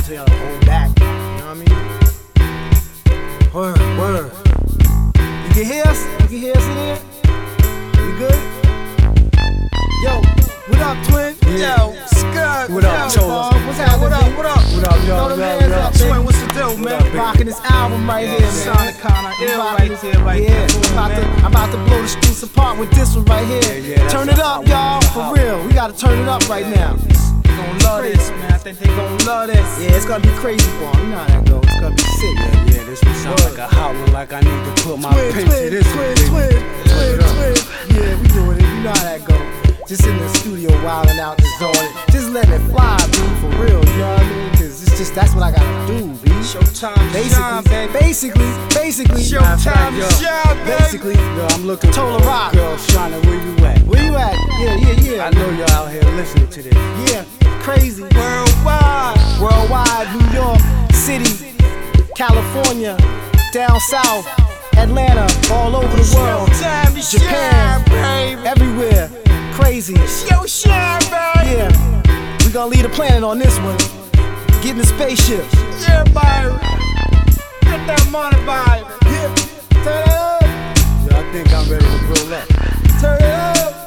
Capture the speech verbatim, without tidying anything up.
tell y'all to hold back. You know what I mean? Word, word. You can hear us? You can hear us in here? We good? Yo, what up, twin? Yeah. Yo, Scott. What up, Chola? What's happening? What up, what up? What up, yo? Throw them hands up, twin. What's the deal, man? Rocking this album right here, man. Sonicana, ill right there, right yeah. there. I'm about, to, I'm about to blow the streets apart with this one right here. Yeah, yeah, turn it up, y'all, for real. We gotta turn it up right now. They gon' love this, man. I think they gon' love this. Yeah, it's gonna be crazy for them. You know how that goes. It's gonna be sick. Yeah, yeah, this one sound like a hot one, like I need to put my Twin, pen twin, to this twin, one. twin, twin, twin. Yeah, we doing it. You know how that go. Just in the studio, wilding out the zone. Just letting it fly, dude, for real. You know what I mean? Cause it's just that's what I gotta do, B. Showtime, basically, shine, baby. basically, basically. Showtime, shine, baby. Basically, Yo, I'm looking Tola for Rock. girl, Shauna, where you at? Where you at? Yeah, yeah, yeah. I know y'all out here listening to this. Yeah, crazy. Worldwide. Worldwide, New York City, California, down south, Atlanta, all over the world, Showtime, Japan, shine, baby. everywhere. Crazy. Yo, shine, baby. Yeah, we gonna leave the planet on this one. Get in the spaceship. Yeah, baby. Get that money, baby. Yeah, turn it up, Yo, I think I'm ready to roll up. turn it up.